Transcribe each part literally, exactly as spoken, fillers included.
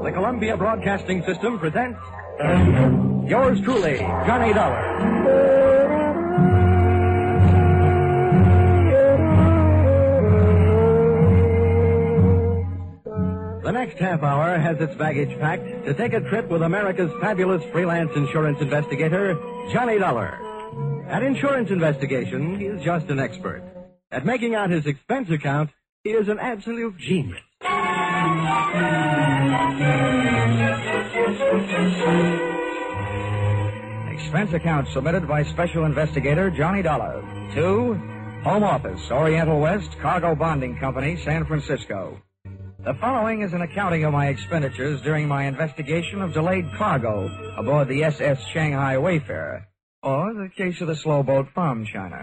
the Columbia Broadcasting System presents yours truly, Johnny Dollar. The next half hour has its baggage packed to take a trip with America's fabulous freelance insurance investigator, Johnny Dollar. At insurance investigation, he is just an expert. At making out his expense account, he is an absolute genius. Expense account submitted by Special Investigator Johnny Dollar to Home Office, Oriental West, Cargo Bonding Company, San Francisco. The following is an accounting of my expenditures during my investigation of delayed cargo aboard the S S Shanghai Wayfarer, or the case of the slow boat from China.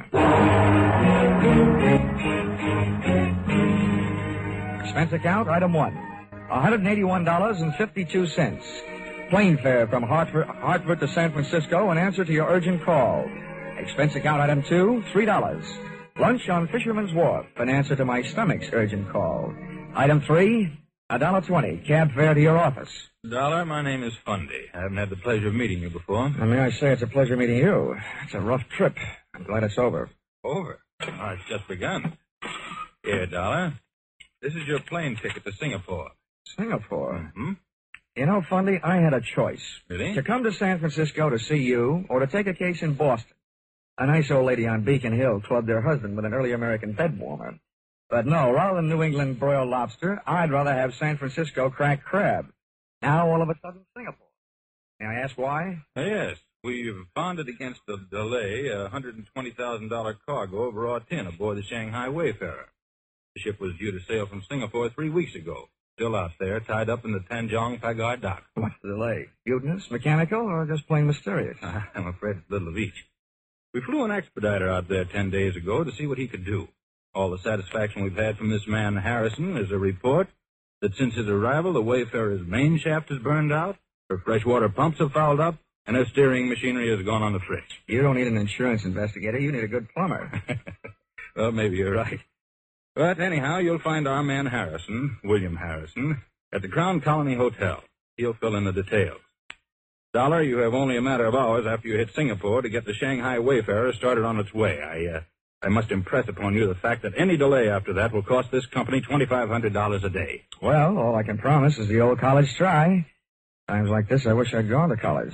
Expense account, item one, one hundred eighty-one dollars and fifty-two cents. Plane fare from Hartford, Hartford to San Francisco in answer to your urgent call. Expense account, item two, three dollars. Lunch on Fisherman's Wharf in answer to my stomach's urgent call. Item three, one dollar twenty, cab fare to your office. Dollar, my name is Fundy. I haven't had the pleasure of meeting you before. And may I say it's a pleasure meeting you. It's a rough trip. I'm glad it's over. Over? Oh, it's just begun. Here, Dollar. This is your plane ticket to Singapore. Singapore? Mm-hmm. You know, Fundy, I had a choice. Really? To come to San Francisco to see you, or to take a case in Boston. A nice old lady on Beacon Hill clubbed her husband with an early American bed warmer. But no, rather than New England broiled lobster, I'd rather have San Francisco cracked crab. Now, all of a sudden, Singapore. May I ask why? Yes. We've bonded against the delay a one hundred twenty thousand dollars cargo over raw tin aboard the Shanghai Wayfarer. The ship was due to sail from Singapore three weeks ago. Still out there, tied up in the Tanjong Pagar dock. What's the delay? Mutinous, mechanical, or just plain mysterious? I'm afraid it's a little of each. We flew an expediter out there ten days ago to see what he could do. All the satisfaction we've had from this man, Harrison, is a report that since his arrival, the Wayfarer's main shaft is burned out, her freshwater pumps have fouled up, and her steering machinery has gone on the fritz. You don't need an insurance investigator. You need a good plumber. Well, maybe you're right. But anyhow, you'll find our man Harrison, William Harrison, at the Crown Colony Hotel. He'll fill in the details. Dollar, you have only a matter of hours after you hit Singapore to get the Shanghai Wayfarer started on its way. I, uh, I must impress upon you the fact that any delay after that will cost this company twenty-five hundred dollars a day. Well, all I can promise is the old college try. Times like this, I wish I'd gone to college.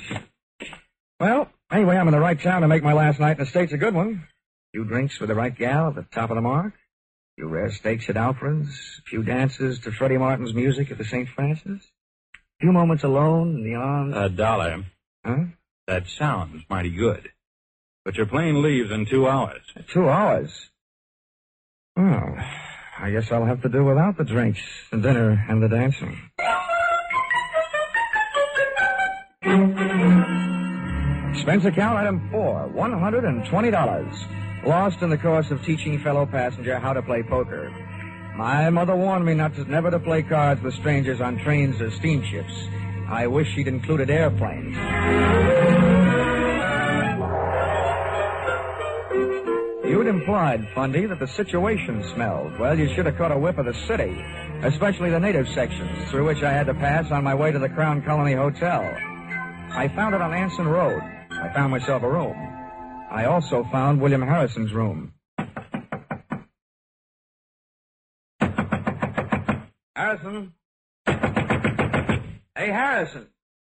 Well, anyway, I'm in the right town to make my last night in the States a good one. A few drinks with the right gal at the top of the mark. A few rare steaks at Alfred's. A few dances to Freddie Martin's music at the Saint Francis. A few moments alone in the arms... A dollar. Huh? That sounds mighty good. But your plane leaves in two hours. Two hours? Well, I guess I'll have to do without the drinks, the dinner, and the dancing. Expense account item four, one hundred twenty dollars. Lost in the course of teaching fellow passenger how to play poker. My mother warned me not to, never to play cards with strangers on trains or steamships. I wish she'd included airplanes. You'd implied, Fundy, that the situation smelled. Well, you should have caught a whiff of the city, especially the native sections, through which I had to pass on my way to the Crown Colony Hotel. I found it on Anson Road. I found myself a room. I also found William Harrison's room. Harrison? Hey, Harrison.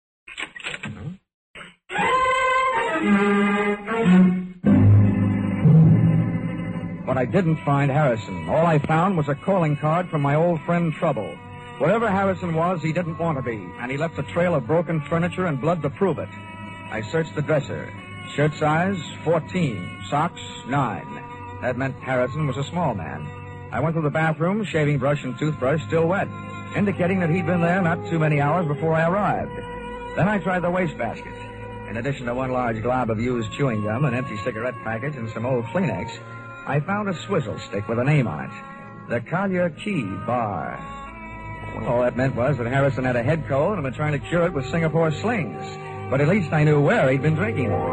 But I didn't find Harrison. All I found was a calling card from my old friend Trouble. Wherever Harrison was, he didn't want to be, and he left a trail of broken furniture and blood to prove it. I searched the dresser. Shirt size, fourteen. Socks, nine. That meant Harrison was a small man. I went to the bathroom, shaving brush and toothbrush still wet, indicating that he'd been there not too many hours before I arrived. Then I tried the wastebasket. In addition to one large glob of used chewing gum, an empty cigarette package, and some old Kleenex, I found a swizzle stick with a name on it. The Collier Key Bar. Well, all that meant was that Harrison had a head cold and been trying to cure it with Singapore slings. But at least I knew where he'd been drinking it.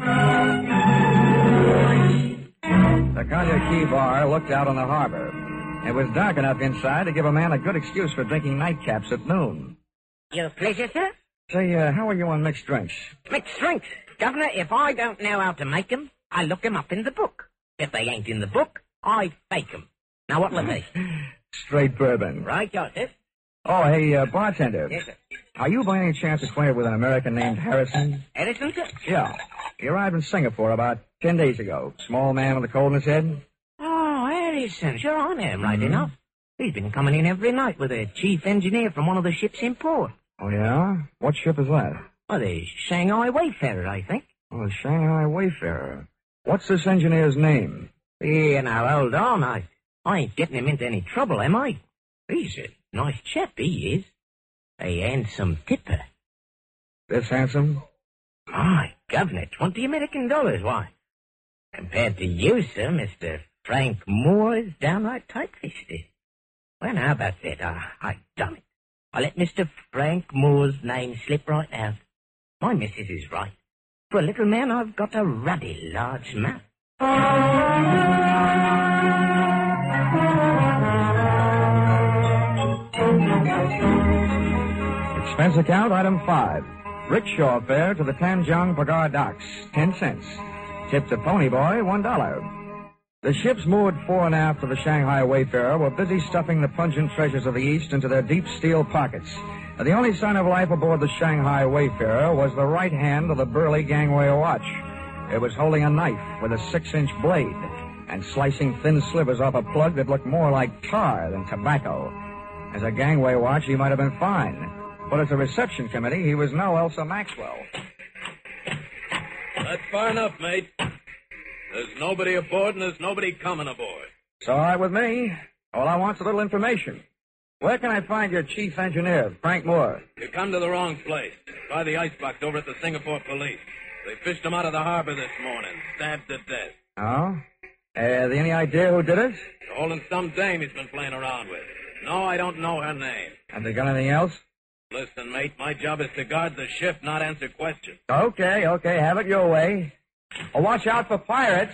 The Collier Key Bar looked out on the harbor. It was dark enough inside to give a man a good excuse for drinking nightcaps at noon. Your pleasure, sir? Say, uh, how are you on mixed drinks? Mixed drinks? Governor, if I don't know how to make 'em, I look 'em up in the book. If they ain't in the book, I fake 'em. Now, what'll it be? Straight bourbon. Right, Joseph. Oh, hey, uh, bartender. Yes, sir. Are you by any chance acquainted with an American named Harrison? Edison, sir? Yeah. He arrived in Singapore about ten days ago. Small man with a cold in his head. Oh, Harrison. Sure, I know him right Mm-hmm. enough. He's been coming in every night with a chief engineer from one of the ships in port. Oh, yeah? What ship is that? Oh, the Shanghai Wayfarer, I think. Oh, the Shanghai Wayfarer. What's this engineer's name? Yeah, now, hold on. I, I ain't getting him into any trouble, am I? He's a nice chap, he is. A handsome tipper. This handsome? My governor, twenty American dollars, why? Compared to you, sir, Mister Frank Moore is downright tight-fisted. Well, how about that? I, I done it. I let Mister Frank Moore's name slip right out. My missus is right. For a little man, I've got a ruddy large mouth. Expense account, item five. Rickshaw fare to the Tanjong Pagar docks, ten cents. Tip to Pony Boy, one dollar. The ships moored fore and aft of the Shanghai Wayfarer were busy stuffing the pungent treasures of the East into their deep steel pockets. The only sign of life aboard the Shanghai Wayfarer was the right hand of the burly gangway watch. It was holding a knife with a six-inch blade and slicing thin slivers off a plug that looked more like tar than tobacco. As a gangway watch, he might have been fine. But as a reception committee, he was no Elsa Maxwell. That's far enough, mate. There's nobody aboard and there's nobody coming aboard. It's all right with me. All I want's a little information. Where can I find your chief engineer, Frank Moore? You come to the wrong place. Try the icebox over at the Singapore police. They fished him out of the harbor this morning, stabbed to death. Oh? Uh, any idea who did it? They're holding some dame he's been playing around with. No, I don't know her name. Have they got anything else? Listen, mate, my job is to guard the ship, not answer questions. Okay, okay, have it your way. Oh, watch out for pirates.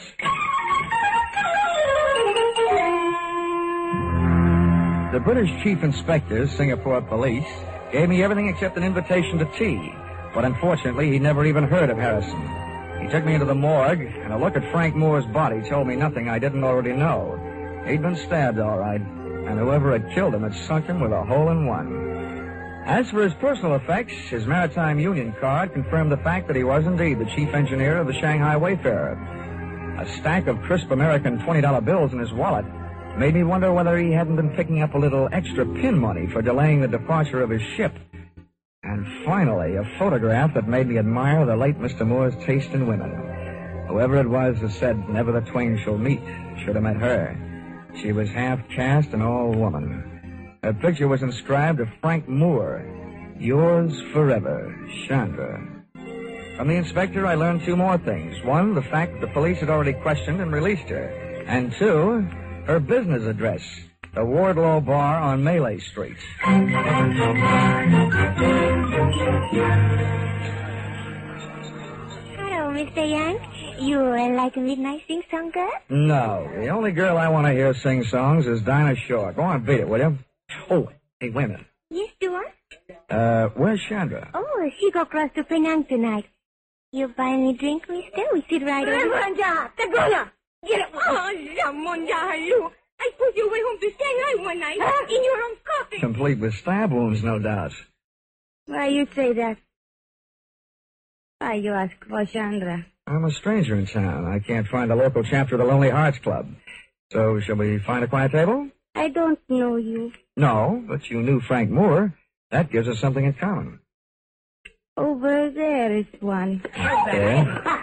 The British Chief Inspector, Singapore Police, gave me everything except an invitation to tea. But unfortunately, he never even heard of Harrison. He took me into the morgue, and a look at Frank Moore's body told me nothing I didn't already know. He'd been stabbed, all right, and whoever had killed him had sunk him with a hole in one. As for his personal effects, his Maritime Union card confirmed the fact that he was indeed the chief engineer of the Shanghai Wayfarer. A stack of crisp American twenty dollar bills in his wallet made me wonder whether he hadn't been picking up a little extra pin money for delaying the departure of his ship. And finally, a photograph that made me admire the late Mister Moore's taste in women. Whoever it was that said, never the twain shall meet, should have met her. She was half caste and all woman. Her picture was inscribed to Frank Moore, yours forever, Chandra. From the inspector, I learned two more things. One, the fact that the police had already questioned and released her. And two, her business address, the Wardlaw Bar on Malay Street. Hello, Mister Yank. You uh, like a midnight sing-song girl? No, the only girl I want to hear sing songs is Dinah Shore. Go on, beat it, will you? Oh, hey, wait a minute. Yes, do I? Uh, where's Chandra? Oh, she go across to Penang tonight. You buy me a drink, mister? We sit right over. Ramonja, Tagona, get up. Oh, Ramonja, hello. I put you away home to Shanghai one night huh? in your own coffin. Complete with stab wounds, no doubt. Why you say that? Why you ask for Chandra? I'm a stranger in town. I can't find the local chapter of the Lonely Hearts Club. So, shall we find a quiet table? I don't know you. No, but you knew Frank Moore. That gives us something in common. Over there is one. Okay.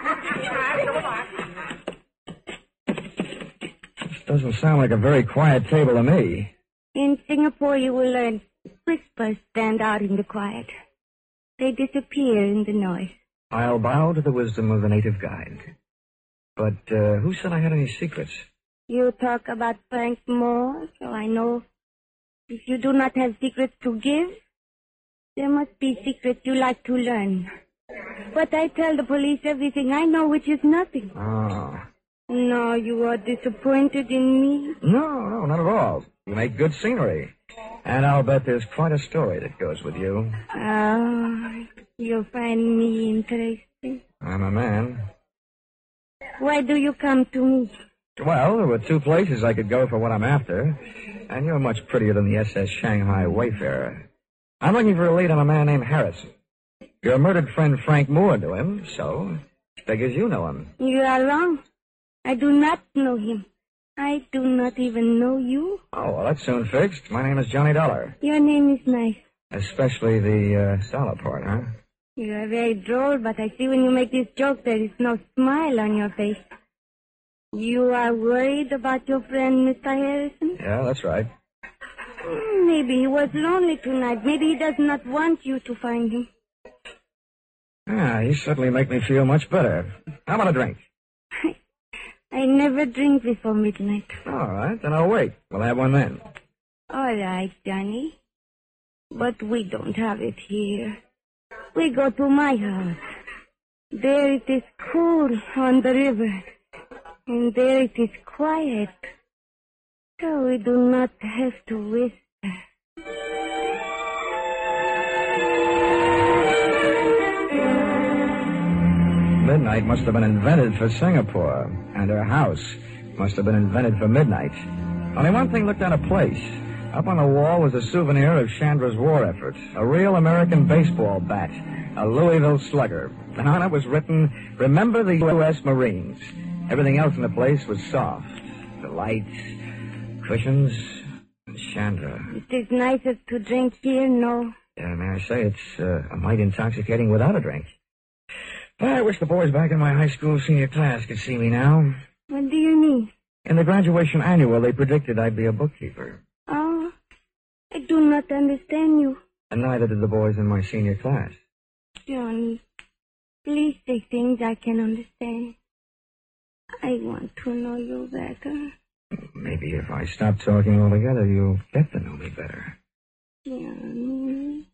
This doesn't sound like a very quiet table to me. In Singapore, you will learn whispers stand out in the quiet. They disappear in the noise. I'll bow to the wisdom of the native guide. But uh, who said I had any secrets? You talk about Frank Moore, so I know if you do not have secrets to give, there must be secrets you like to learn. But I tell the police everything I know, which is nothing. Oh. No, you are disappointed in me? No, no, not at all. You make good scenery. And I'll bet there's quite a story that goes with you. Oh, you find me interesting. I'm a man. Why do you come to me? Well, there were two places I could go for what I'm after. And you're much prettier than the S S Shanghai Wayfarer. I'm looking for a lead on a man named Harrison. Your murdered friend Frank Moore knew him, so figures you know him. You are wrong. I do not know him. I do not even know you. Oh, well, that's soon fixed. My name is Johnny Dollar. Your name is nice. Especially the uh, dollar part, huh? You are very droll, but I see when you make this joke there is no smile on your face. You are worried about your friend, Mister Harrison? Yeah, that's right. Hmm, Maybe he was lonely tonight. Maybe he does not want you to find him. Ah, you certainly make me feel much better. How about a drink? I never drink before midnight. All right, then I'll wait. We'll have one then. All right, Johnny. But we don't have it here. We go to my house. There it is cool on the river. And there it is quiet. So we do not have to whisper. Midnight must have been invented for Singapore, and her house must have been invented for midnight. Only one thing looked out of place. Up on the wall was a souvenir of Chandra's war effort, a real American baseball bat, a Louisville Slugger. And on it was written, "Remember the U S Marines." Everything else in the place was soft. The lights, cushions, and Chandra. It is nicer to drink here, no? Yeah, may I say, it's uh, a mite intoxicating without a drink. I wish the boys back in my high school senior class could see me now. What do you mean? In the graduation annual, they predicted I'd be a bookkeeper. Oh, I do not understand you. And neither did the boys in my senior class. Johnny, please say things I can understand. I want to know you better. Maybe if I stop talking altogether, you'll get to know me better. Johnny.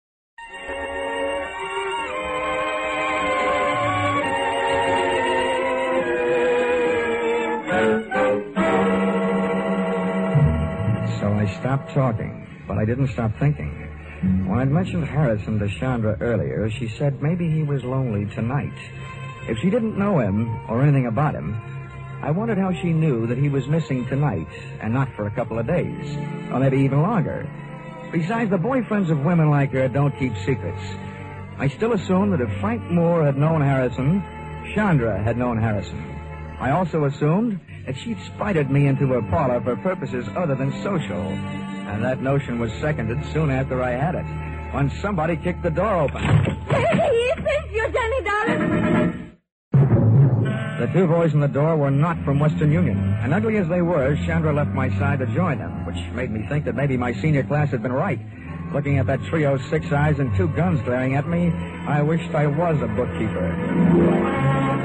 So I stopped talking, but I didn't stop thinking. When I'd mentioned Harrison to Chandra earlier, she said maybe he was lonely tonight. If she didn't know him or anything about him, I wondered how she knew that he was missing tonight and not for a couple of days, or maybe even longer. Besides, the boyfriends of women like her don't keep secrets. I still assumed that if Frank Moore had known Harrison, Chandra had known Harrison. I also assumed that she'd spited me into her parlor for purposes other than social. And that notion was seconded soon after I had it, when somebody kicked the door open. Hey, it's you, Johnny Dollar. The two boys in the door were not from Western Union, and ugly as they were, Chandra left my side to join them, which made me think that maybe my senior class had been right. Looking at that trio, six eyes and two guns glaring at me, I wished I was a bookkeeper.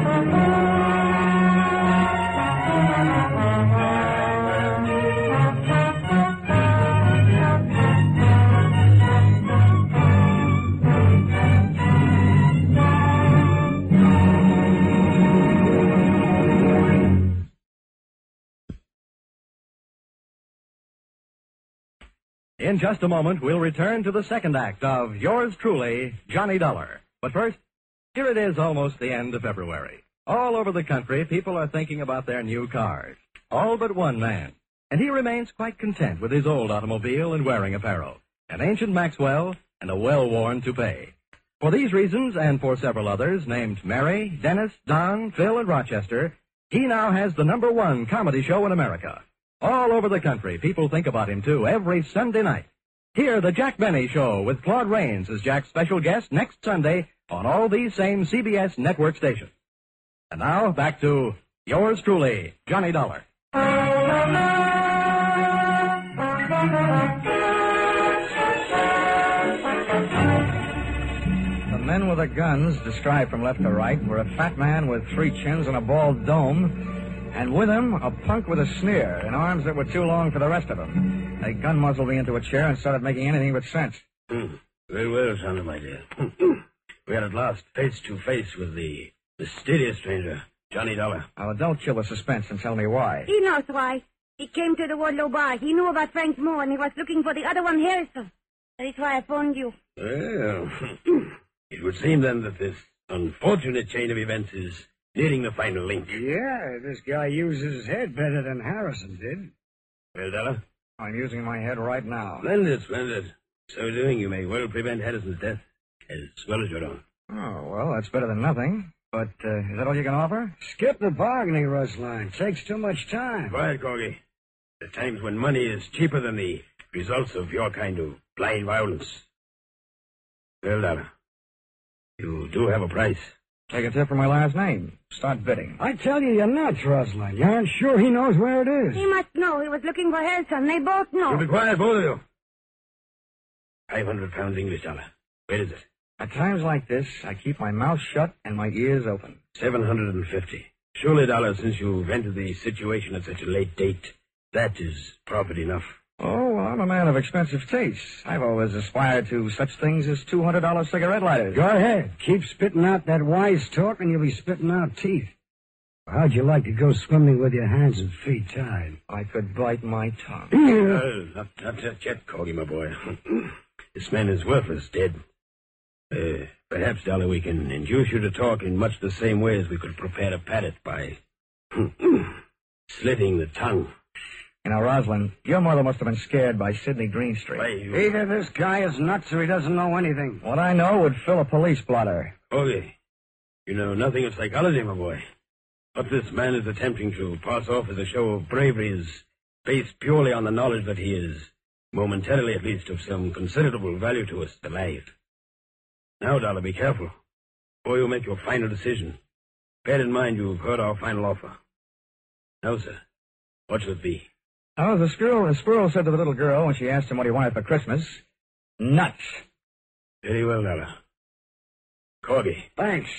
In just a moment, we'll return to the second act of Yours Truly, Johnny Dollar. But first, here it is almost the end of February. All over the country, people are thinking about their new cars. All but one man. And he remains quite content with his old automobile and wearing apparel, an ancient Maxwell and a well-worn toupee. For these reasons, and for several others, named Mary, Dennis, Don, Phil, and Rochester, he now has the number one comedy show in America. All over the country, people think about him, too, every Sunday night. Hear the Jack Benny Show with Claude Rains as Jack's special guest next Sunday on all these same C B S network stations. And now, back to Yours Truly, Johnny Dollar. The men with the guns, described from left to right, were a fat man with three chins and a bald dome, and with him, a punk with a sneer and arms that were too long for the rest of them. They gun muzzled me into a chair and started making anything but sense. Hmm. Very well, Sandra, my dear. We are at last face to face with the mysterious stranger, Johnny Dollar. Now, don't kill the suspense and tell me why. He knows why. He came to the Wardlow bar. He knew about Frank Moore, and he was looking for the other one, Harrison. That is why I phoned you. Well, it would seem then that this unfortunate chain of events is nearing the final link. Yeah, this guy uses his head better than Harrison did. Well, Dollar? I'm using my head right now. Splendid, splendid. So doing, you may well prevent Harrison's death as well as your own. Oh, well, that's better than nothing. But uh, is that all you can offer? Skip the bargaining, Rusline. Takes too much time. Quiet, Corgi. There are times when money is cheaper than the results of your kind of blind violence. Well, Dollar, you do have a price. Take a tip from my last name. Start bidding. I tell you, you're nuts, Rusline. You aren't sure he knows where it is. He must know. He was looking for Harrison. They both know. You be quiet, both of you. Five hundred pounds English, Dollar. Where is it? At times like this, I keep my mouth shut and my ears open. Seven hundred and fifty. Surely, Dollar, since you've entered the situation at such a late date, that is profit enough. Oh, well, I'm a man of expensive tastes. I've always aspired to such things as two hundred dollar cigarette lighters. Go ahead. Keep spitting out that wise talk, and you'll be spitting out teeth. How'd you like to go swimming with your hands and feet tied? I could bite my tongue. Well, not, not just yet, Corgi, my boy. This man is worthless, dead. Uh, perhaps, Dollar, we can induce you to talk in much the same way as we could prepare to pat it by slitting the tongue. You know, Rosalind, your mother must have been scared by Sidney Greenstreet. Why, you... Either this guy is nuts or he doesn't know anything. What I know would fill a police blotter. Corgi, you know nothing of psychology, my boy. What this man is attempting to pass off as a show of bravery is based purely on the knowledge that he is, momentarily at least, of some considerable value to us alive. Now, Dollar, be careful. Before you make your final decision, bear in mind you've heard our final offer. Now, sir, what should it be? Oh, the squirrel, the squirrel said to the little girl when she asked him what he wanted for Christmas, nuts. Very well, Dollar. Corgi. Thanks.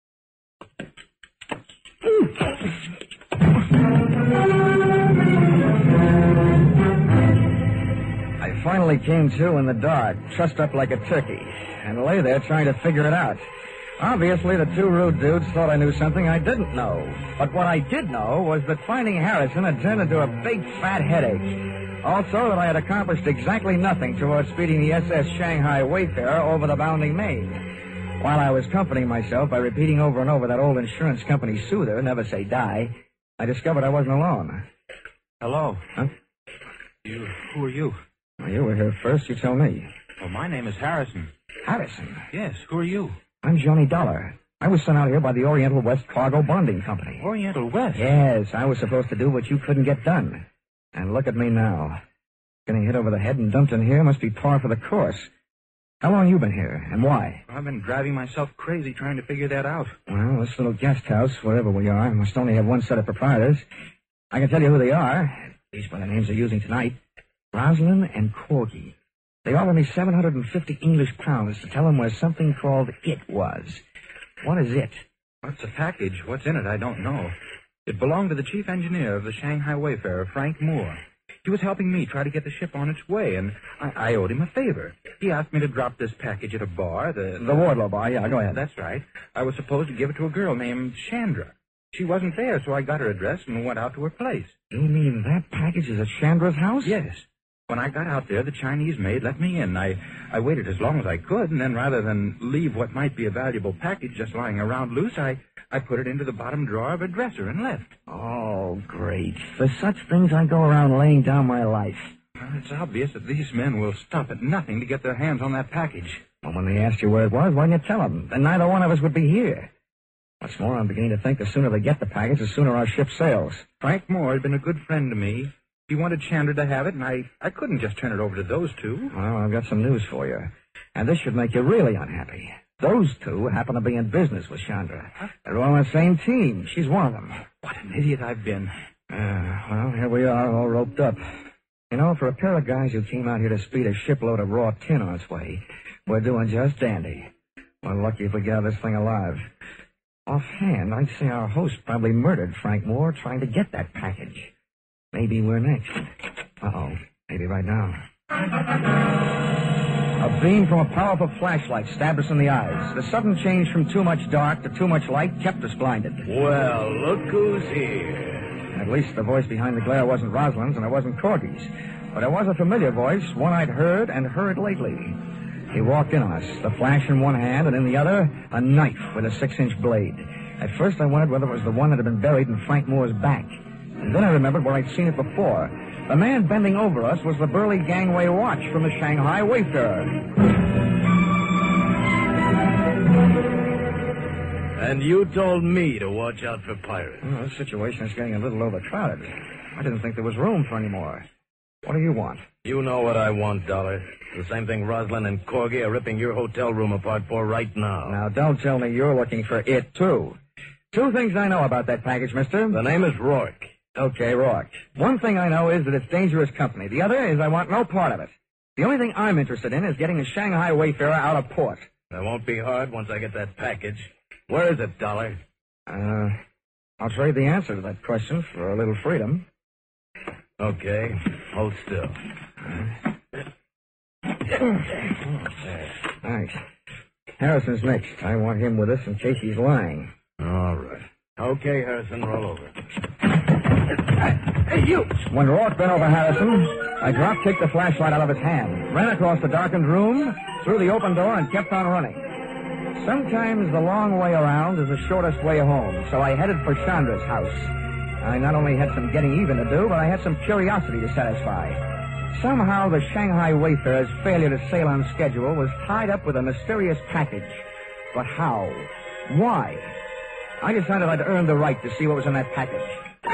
I finally came to in the dark, trussed up like a turkey, and lay there trying to figure it out. Obviously, the two rude dudes thought I knew something I didn't know. But what I did know was that finding Harrison had turned into a big, fat headache. Also, that I had accomplished exactly nothing towards speeding the S S Shanghai Wayfarer over the bounding main. While I was comforting myself by repeating over and over that old insurance company soother, never say die, I discovered I wasn't alone. Hello. Huh? You, who are you? Well, you were here first. You tell me. Well, my name is Harrison. Harrison? Yes, who are you? I'm Johnny Dollar. I was sent out here by the Oriental West Cargo Bonding Company. Oriental West? Yes, I was supposed to do what you couldn't get done. And look at me now. Getting hit over the head and dumped in here must be par for the course. How long you been here, and why? I've been driving myself crazy trying to figure that out. Well, this little guest house, wherever we are, must only have one set of proprietors. I can tell you who they are, at least by the names they're using tonight. Rosalind and Corgi. They offered me seven hundred fifty English pounds to tell them where something called It was. What is It? What's a package? What's in it? I don't know. It belonged to the chief engineer of the Shanghai Wayfarer, Frank Moore. He was helping me try to get the ship on its way, and I, I owed him a favor. He asked me to drop this package at a bar. The, The Wardlow bar, yeah, go ahead. That's right. I was supposed to give it to a girl named Chandra. She wasn't there, so I got her address and went out to her place. You mean that package is at Chandra's house? Yes. When I got out there, the Chinese maid let me in. I, I waited as long as I could, and then rather than leave what might be a valuable package just lying around loose, I, I put it into the bottom drawer of a dresser and left. Oh, great. For such things, I go around laying down my life. Well, it's obvious that these men will stop at nothing to get their hands on that package. Well, when they asked you where it was, why didn't you tell them? Then neither one of us would be here. What's more, I'm beginning to think the sooner they get the package, the sooner our ship sails. Frank Moore had been a good friend to me. He wanted Chandra to have it, and I, I couldn't just turn it over to those two. Well, I've got some news for you. And this should make you really unhappy. Those two happen to be in business with Chandra. They're all on the same team. She's one of them. What an idiot I've been. Uh, well, here we are, all roped up. You know, for a pair of guys who came out here to speed a shipload of raw tin on its way, we're doing just dandy. We're lucky if we get out of this thing alive. Offhand, I'd say our host probably murdered Frank Moore trying to get that package. Maybe we're next. Uh-oh. Maybe right now. A beam from a powerful flashlight stabbed us in the eyes. The sudden change from too much dark to too much light kept us blinded. Well, look who's here. At least the voice behind the glare wasn't Rosalind's and it wasn't Corky's. But it was a familiar voice, one I'd heard and heard lately. He walked in on us, the flash in one hand and in the other, a knife with a six-inch blade. At first I wondered whether it was the one that had been buried in Frank Moore's back. And then I remembered where I'd seen it before. The man bending over us was the burly gangway watch from the Shanghai Wayfarer. And you told me to watch out for pirates. Well, this situation is getting a little overcrowded. I didn't think there was room for any more. What do you want? You know what I want, Dollar. The same thing Rosalind and Corgi are ripping your hotel room apart for right now. Now, don't tell me you're looking for it, too. Two things I know about that package, mister. The name is Rourke. Okay, Rourke. One thing I know is that it's dangerous company. The other is I want no part of it. The only thing I'm interested in is getting the Shanghai Wayfarer out of port. That won't be hard once I get that package. Where is it, Dollar? Uh, I'll trade the answer to that question for a little freedom. Okay, hold still. Thanks. Harrison's next. I want him with us in case he's lying. All right. Okay, Harrison, roll over. Hey, you! When Rourke bent over Harrison, I drop-kicked the flashlight out of his hand, ran across the darkened room, through the open door, and kept on running. Sometimes the long way around is the shortest way home, so I headed for Chandra's house. I not only had some getting even to do, but I had some curiosity to satisfy. Somehow the Shanghai Wayfarer's failure to sail on schedule was tied up with a mysterious package. But how? Why? I decided I'd earned the right to see what was in that package.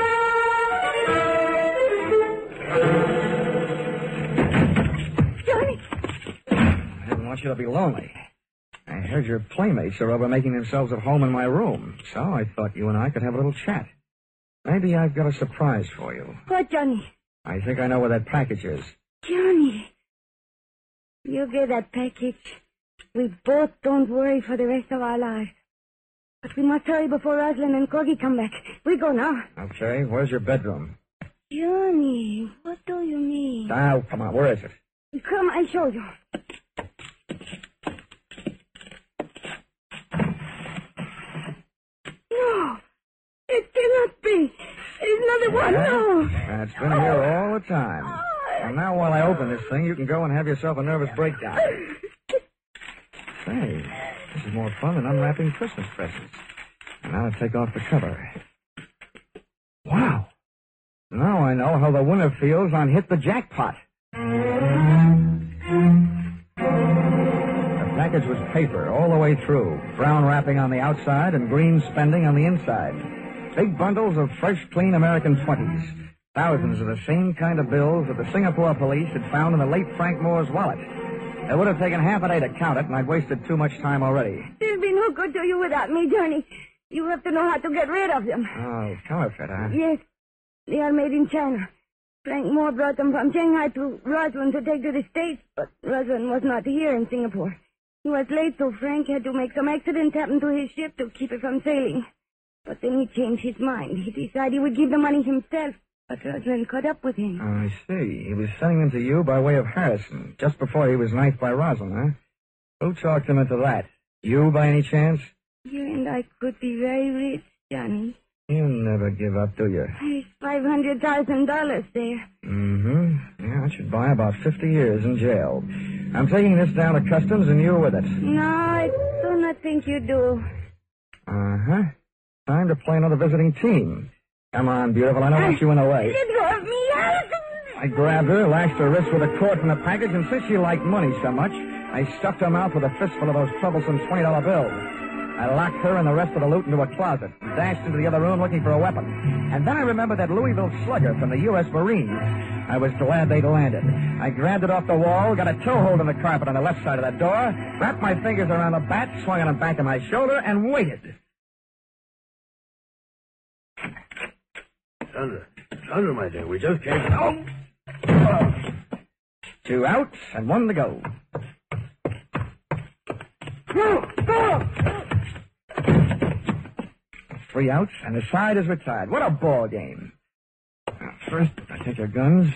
Johnny! I didn't want you to be lonely. I heard your playmates are over making themselves at home in my room, so I thought you and I could have a little chat. Maybe I've got a surprise for you. What, Johnny? I think I know where that package is. Johnny, you get that package. We both don't worry for the rest of our lives. But we must hurry before Rosalind and Corgi come back. We go now. Okay, where's your bedroom? Johnny, what do you mean? Now, come on, where is it? Come, I'll show you. No, it cannot be. There's another one, no. It's been here all the time. And now while I open this thing, you can go and have yourself a nervous breakdown. Say, this is more fun than unwrapping Christmas presents. And now to take off the cover. Wow. Now I know how the winner feels on Hit the Jackpot. The package was paper all the way through, brown wrapping on the outside and green spending on the inside. Big bundles of fresh, clean American twenties. Thousands of the same kind of bills that the Singapore police had found in the late Frank Moore's wallet. It would have taken half a day to count it, and I'd wasted too much time already. There'll be no good to you without me, Johnny. You have to know how to get rid of them. Oh, counterfeit, huh? Yes. They are made in China. Frank Moore brought them from Shanghai to Roslyn to take to the States, but Roslyn was not here in Singapore. He was late, so Frank had to make some accident happen to his ship to keep it from sailing. But then he changed his mind. He decided he would give the money himself, but Roslyn caught up with him. Oh, I see. He was sending them to you by way of Harrison, just before he was knifed by Roslyn, huh? Who talked him into that? You, by any chance? You and I could be very rich, Johnny. You never give up, do you? There's five hundred thousand dollars there. Mm-hmm. Yeah, it should buy about fifty years in jail. I'm taking this down to customs and you with it. No, I do not think you do. Uh-huh. Time to play another visiting team. Come on, beautiful. I don't want you in the way. Let go of me, Allison. I grabbed her, lashed her wrist with a cord from the package, and since she liked money so much, I stuffed her mouth with a fistful of those troublesome twenty dollar bills. I locked her and the rest of the loot into a closet and dashed into the other room looking for a weapon. And then I remembered that Louisville slugger from the U S Marines. I was glad they'd landed. I grabbed it off the wall, got a toehold in the carpet on the left side of that door, wrapped my fingers around the bat, swung it on the back of my shoulder, and waited. Sandra, Sandra, my dear, we just came... Oh! Oh. Two out and one to go. Go! Go! Three outs, and the side is retired. What a ball game. Now, first, I take your guns.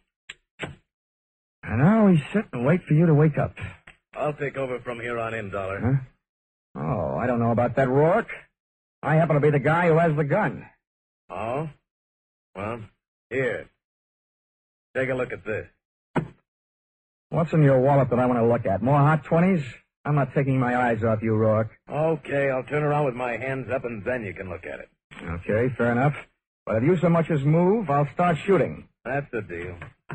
And now we sit and wait for you to wake up. I'll take over from here on in, Dollar. Huh? Oh, I don't know about that, Rourke. I happen to be the guy who has the gun. Oh? Well, here. Take a look at this. What's in your wallet that I want to look at? More hot twenties? I'm not taking my eyes off you, Rourke. Okay, I'll turn around with my hands up, and then you can look at it. Okay, fair enough. But if you so much as move, I'll start shooting. That's the deal.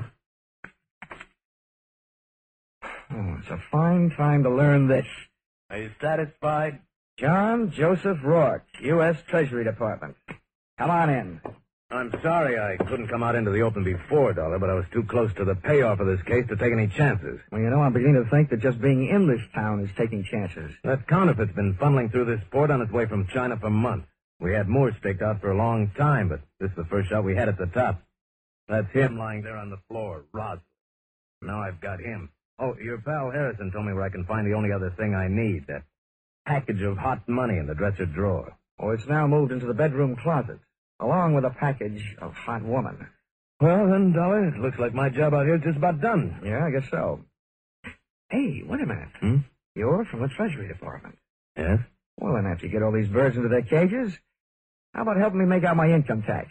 Oh, it's a fine time to learn this. Are you satisfied? John Joseph Rourke, U S Treasury Department. Come on in. I'm sorry I couldn't come out into the open before, Dollar, but I was too close to the payoff of this case to take any chances. Well, you know, I'm beginning to think that just being in this town is taking chances. That counterfeit's been funneling through this port on its way from China for months. We had more staked out for a long time, but this is the first shot we had at the top. That's him lying there on the floor, Roslin. Now I've got him. Oh, your pal Harrison told me where I can find the only other thing I need, that package of hot money in the dresser drawer. Oh, it's now moved into the bedroom closet, along with a package of hot woman. Well, then, Dollar, it looks like my job out here is just about done. Yeah, I guess so. Hey, wait a minute. Hmm? You're from the Treasury Department. Yes? Well, then, after you get all these birds into their cages, how about helping me make out my income tax?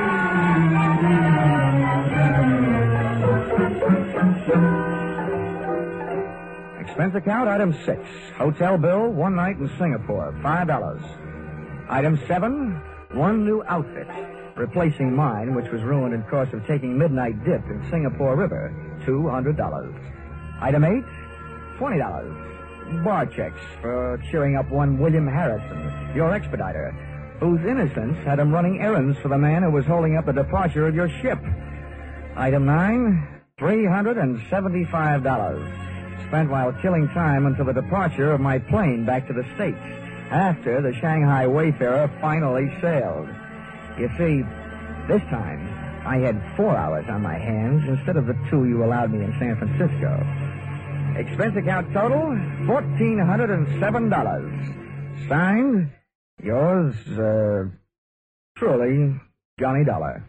Expense account, item six. Hotel bill, one night in Singapore, five dollars. Item seven, one new outfit, replacing mine, which was ruined in course of taking midnight dip in Singapore River, two hundred dollars. Item eight, twenty dollars. Bar checks for cheering up one William Harrison, your expediter, whose innocence had him running errands for the man who was holding up the departure of your ship. Item nine, three hundred seventy-five dollars. Spent while killing time until the departure of my plane back to the States, after the Shanghai Wayfarer finally sailed. You see, this time, I had four hours on my hands instead of the two you allowed me in San Francisco. Expense account total, one thousand four hundred seven dollars. Signed, yours, uh, truly, Johnny Dollar.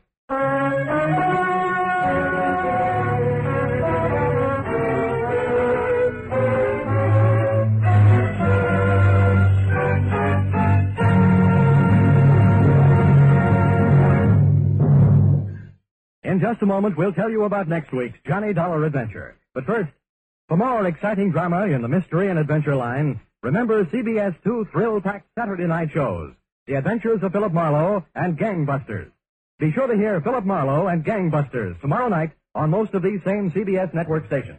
In just a moment, we'll tell you about next week's Johnny Dollar Adventure. But first, for more exciting drama in the mystery and adventure line, remember C B S two thrill-packed Saturday night shows, The Adventures of Philip Marlowe and Gangbusters. Be sure to hear Philip Marlowe and Gangbusters tomorrow night on most of these same C B S network stations.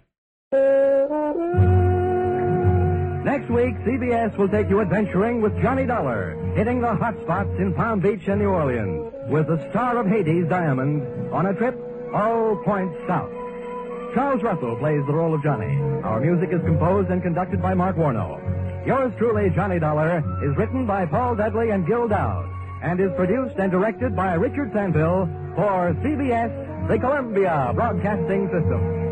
Next week, C B S will take you adventuring with Johnny Dollar, hitting the hot spots in Palm Beach and New Orleans, with the star of Hades, Diamond, on a trip all points south. Charles Russell plays the role of Johnny. Our music is composed and conducted by Mark Warno. Yours truly, Johnny Dollar, is written by Paul Dudley and Gil Dowd, and is produced and directed by Richard Sanville for C B S, the Columbia Broadcasting System.